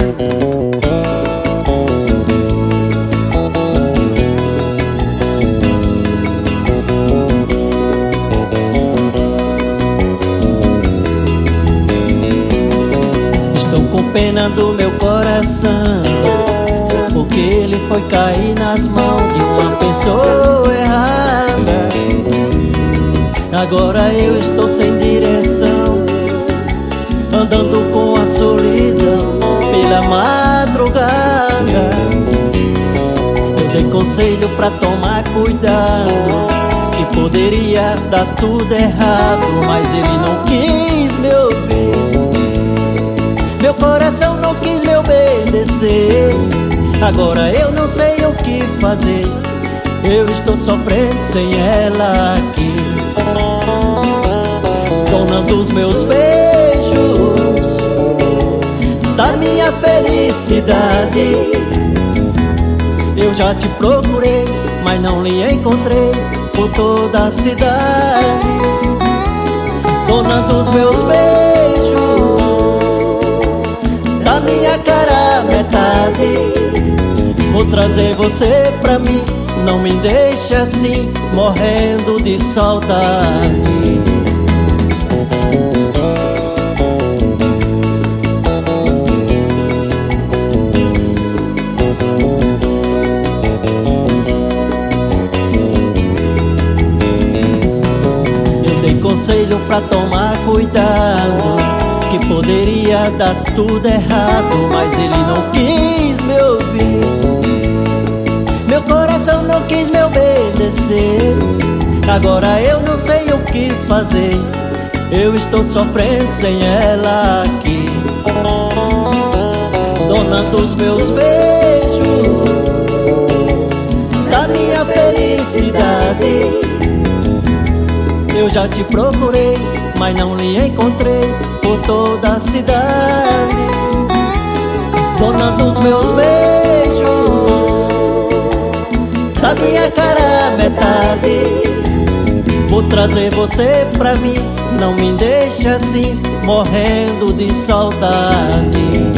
Estou com pena do meu coração, porque ele foi cair nas mãos de uma pessoa errada. Agora eu estou sem direção, andando com a solidão pela madrugada. Eu dei conselho pra tomar cuidado, que poderia dar tudo errado, mas ele não quis me ouvir. Meu coração não quis me obedecer. Agora eu não sei o que fazer, eu estou sofrendo sem ela aqui. Dona dos meus beijos, da minha felicidade. Eu já te procurei, mas não lhe encontrei por toda a cidade. Dona dos meus beijos, da minha cara metade. Vou trazer você pra mim, não me deixe assim, morrendo de saudade. Eu dei conselho pra tomar cuidado, que poderia dar tudo errado, mas ele não quis me ouvir. Meu coração não quis me obedecer. Agora eu não sei o que fazer, eu estou sofrendo sem ela aqui. Dona dos meus beijos, da minha felicidade. Eu já te procurei, mas não lhe encontrei por toda a cidade. Dona dos meus beijos, da minha cara metade. Vou trazer você pra mim, não me deixe assim, morrendo de saudade.